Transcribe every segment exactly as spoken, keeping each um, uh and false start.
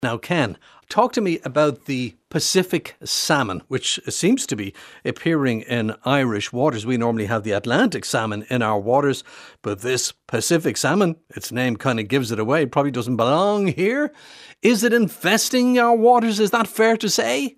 Now, Ken, talk to me about the Pacific salmon, which seems to be appearing in Irish waters. We normally have the Atlantic salmon in our waters, but this Pacific salmon, its name kind of gives it away, it probably doesn't belong here. Is it infesting our waters? Is that fair to say?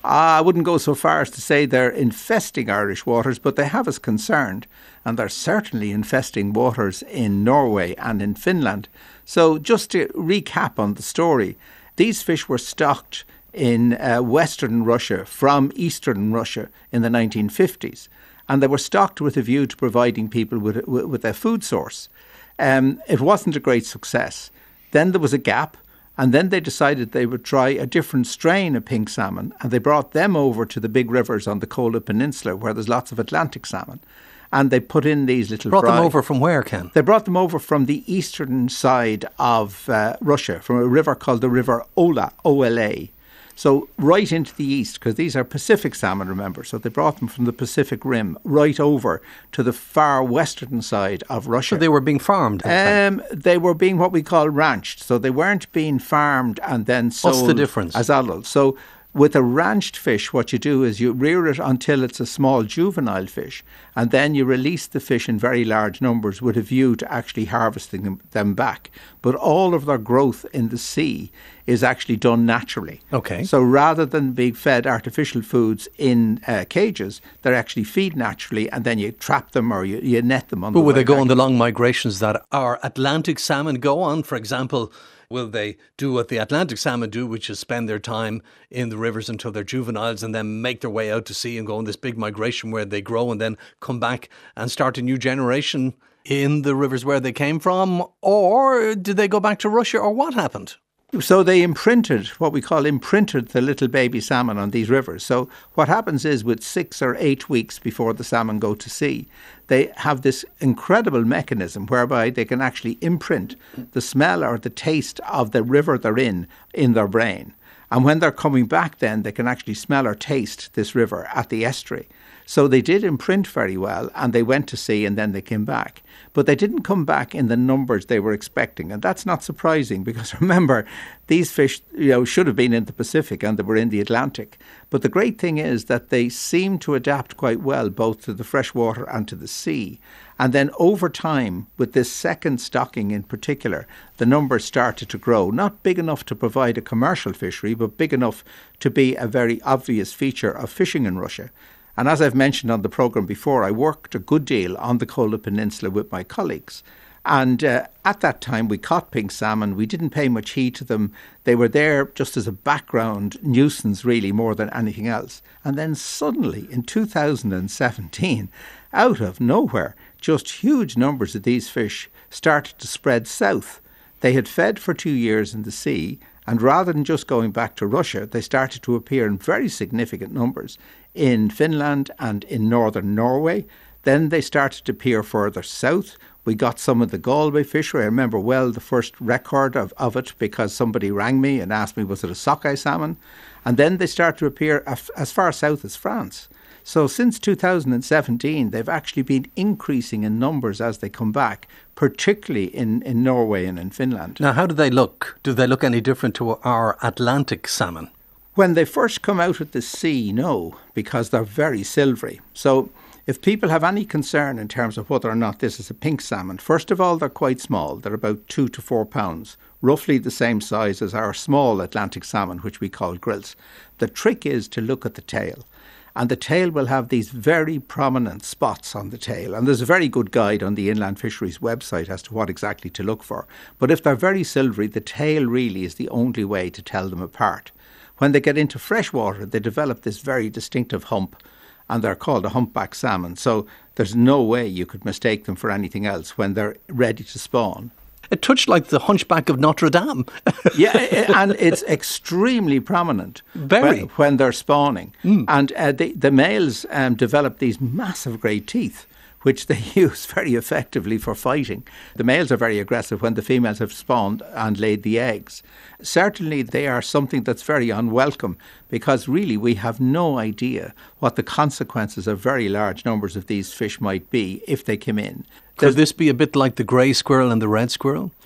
I wouldn't go so far as to say they're infesting Irish waters, but they have us concerned, and they're certainly infesting waters in Norway and in Finland. So just to recap on the story, these fish were stocked in uh, western Russia from eastern Russia in the nineteen fifties, and they were stocked with a view to providing people with, with a food source. Um, it wasn't a great success. Then there was a gap, and then they decided they would try a different strain of pink salmon, and they brought them over to the big rivers on the Kola Peninsula where there's lots of Atlantic salmon. And they put in these little Brought fry. them over from where, Ken? They brought them over from the eastern side of uh, Russia, from a river called the River Ola, O L A. So right into the east, because these are Pacific salmon, remember. So they brought them from the Pacific Rim right over to the far western side of Russia. So they were being farmed? Um, they were being what we call ranched. So they weren't being farmed and then sold. What's the difference? As adults. So with a ranched fish, what you do is you rear it until it's a small juvenile fish, and then you release the fish in very large numbers with a view to actually harvesting them, them back. But all of their growth in the sea is actually done naturally. Okay. So rather than being fed artificial foods in uh, cages, they're actually feed naturally, and then you trap them or you, you net them on But the will they way go back. on the long migrations that our Atlantic salmon go on? For example, will they do what the Atlantic salmon do, which is spend their time in the rivers until they're juveniles and then make their way out to sea and go on this big migration where they grow and then come back and start a new generation in the rivers where they came from? Or did they go back to Russia, or what happened? So they imprinted, what we call imprinted the little baby salmon on these rivers. So what happens is with six or eight weeks before the salmon go to sea, they have this incredible mechanism whereby they can actually imprint the smell or the taste of the river they're in, in their brain. And when they're coming back then, they can actually smell or taste this river at the estuary. So they did imprint very well, and they went to sea and then they came back. But they didn't come back in the numbers they were expecting. And that's not surprising because remember, these fish you know, should have been in the Pacific and they were in the Atlantic. But the great thing is that they seem to adapt quite well both to the freshwater and to the sea. And then over time, with this second stocking in particular, the numbers started to grow. Not big enough to provide a commercial fishery, but big enough to be a very obvious feature of fishing in Russia. And as I've mentioned on the programme before, I worked a good deal on the Kola Peninsula with my colleagues. And uh, at that time, we caught pink salmon. We didn't pay much heed to them. They were there just as a background nuisance, really, more than anything else. And then suddenly, in two thousand seventeen, out of nowhere, just huge numbers of these fish started to spread south. They had fed for two years in the sea, and rather than just going back to Russia, they started to appear in very significant numbers in Finland and in northern Norway. Then they started to appear further south. We got some of the Galway fishery. I remember well the first record of, of it because somebody rang me and asked me, was it a sockeye salmon? And then they started to appear as, as far south as France. So since two thousand seventeen, they've actually been increasing in numbers as they come back, particularly in, in Norway and in Finland. Now, how do they look? Do they look any different to our Atlantic salmon? When they first come out of the sea, no, because they're very silvery. So if people have any concern in terms of whether or not this is a pink salmon, first of all, they're quite small. They're about two to four pounds, roughly the same size as our small Atlantic salmon, which we call grilse. The trick is to look at the tail. And the tail will have these very prominent spots on the tail. And there's a very good guide on the Inland Fisheries website as to what exactly to look for. But if they're very silvery, the tail really is the only way to tell them apart. When they get into freshwater, they develop this very distinctive hump, and they're called a humpback salmon. So there's no way you could mistake them for anything else when they're ready to spawn. It touched like the Hunchback of Notre Dame. Yeah, and it's extremely prominent Very. when, when they're spawning. Mm. And uh, the, the males um, develop these massive great teeth, which they use very effectively for fighting. The males are very aggressive when the females have spawned and laid the eggs. Certainly they are something that's very unwelcome because really we have no idea what the consequences of very large numbers of these fish might be if they came in. Could this be a bit like the grey squirrel and the red squirrel?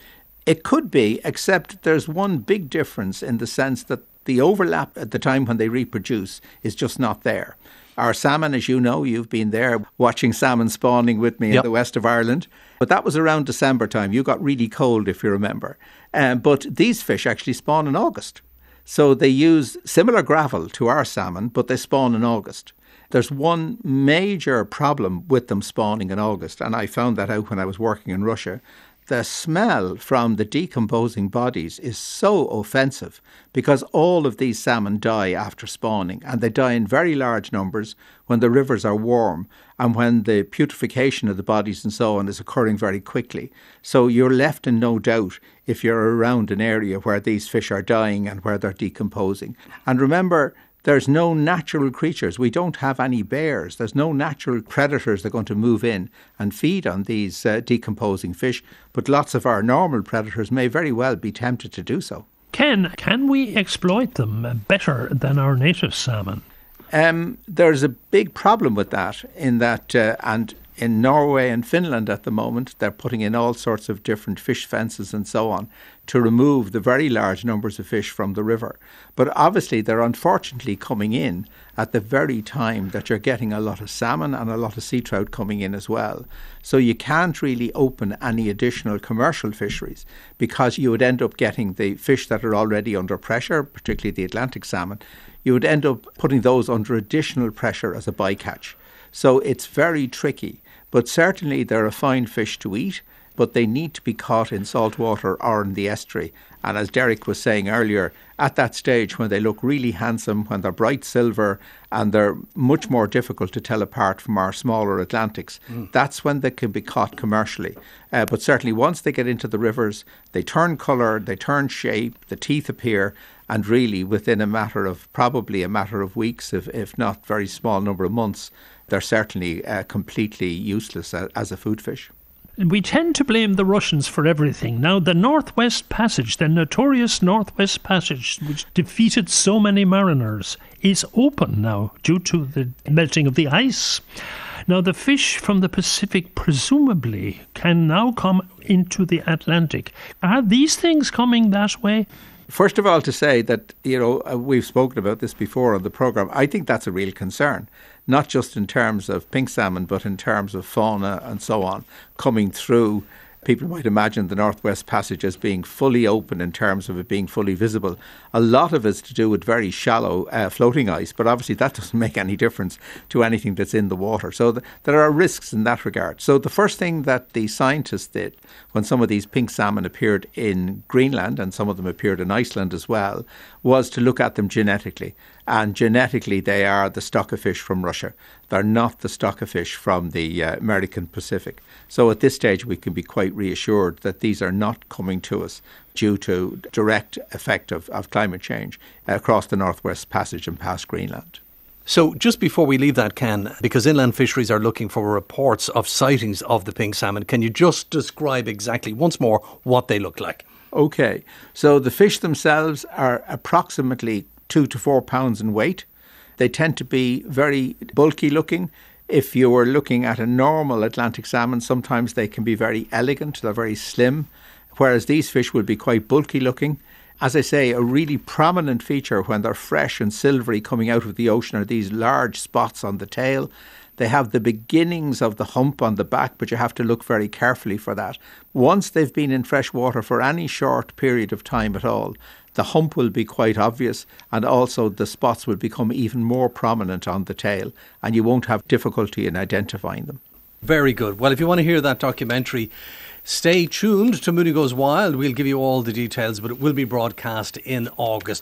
It could be, except there's one big difference in the sense that the overlap at the time when they reproduce is just not there. Our salmon, as you know, you've been there watching salmon spawning with me yep. in the west of Ireland. But that was around December time. You got really cold, if you remember. Um, but these fish actually spawn in August. So they use similar gravel to our salmon, but they spawn in August. There's one major problem with them spawning in August, and I found that out when I was working in Russia. The smell from the decomposing bodies is so offensive because all of these salmon die after spawning, and they die in very large numbers when the rivers are warm and when the putrefaction of the bodies and so on is occurring very quickly. So you're left in no doubt if you're around an area where these fish are dying and where they're decomposing. And remember, there's no natural creatures. We don't have any bears. There's no natural predators that are going to move in and feed on these uh, decomposing fish. But lots of our normal predators may very well be tempted to do so. Ken, can we exploit them better than our native salmon? Um, there's a big problem with that in that, uh, and in Norway and Finland at the moment, they're putting in all sorts of different fish fences and so on to remove the very large numbers of fish from the river. But obviously they're unfortunately coming in at the very time that you're getting a lot of salmon and a lot of sea trout coming in as well. So you can't really open any additional commercial fisheries because you would end up getting the fish that are already under pressure, particularly the Atlantic salmon. You would end up putting those under additional pressure as a bycatch. So it's very tricky. But certainly they're a fine fish to eat, but they need to be caught in salt water or in the estuary. And as Derek was saying earlier, at that stage when they look really handsome, when they're bright silver and they're much more difficult to tell apart from our smaller Atlantics, mm. that's when they can be caught commercially. Uh, but certainly once they get into the rivers, they turn colour, they turn shape, the teeth appear, and really within a matter of, probably a matter of weeks, if, if not very small number of months, they're certainly uh, completely useless as, as a food fish. We tend to blame the Russians for everything. Now, the Northwest Passage, the notorious Northwest Passage, which defeated so many mariners, is open now due to the melting of the ice. Now, the fish from the Pacific presumably can now come into the Atlantic. Are these things coming that way? First of all, to say that, you know, we've spoken about this before on the programme, I think that's a real concern, not just in terms of pink salmon, but in terms of fauna and so on, coming through. People might imagine the Northwest Passage as being fully open in terms of it being fully visible. A lot of it's to do with very shallow uh, floating ice, but obviously that doesn't make any difference to anything that's in the water. So th- there are risks in that regard. So the first thing that the scientists did when some of these pink salmon appeared in Greenland, and some of them appeared in Iceland as well, was to look at them genetically. And genetically, they are the stock of fish from Russia. They're not the stock of fish from the uh, American Pacific. So at this stage, we can be quite reassured that these are not coming to us due to direct effect of, of climate change across the Northwest Passage and past Greenland. So just before we leave that, Ken, because inland fisheries are looking for reports of sightings of the pink salmon, can you just describe exactly once more what they look like? Okay, so the fish themselves are approximately two to four pounds in weight. They tend to be very bulky looking. If you were looking at a normal Atlantic salmon, sometimes they can be very elegant, they're very slim, whereas these fish will be quite bulky looking. As I say, a really prominent feature when they're fresh and silvery coming out of the ocean are these large spots on the tail. They have the beginnings of the hump on the back, but you have to look very carefully for that. Once they've been in fresh water for any short period of time at all, the hump will be quite obvious, and also the spots will become even more prominent on the tail, and you won't have difficulty in identifying them. Very good. Well, if you want to hear that documentary, stay tuned to Mooney Goes Wild. We'll give you all the details, but it will be broadcast in August.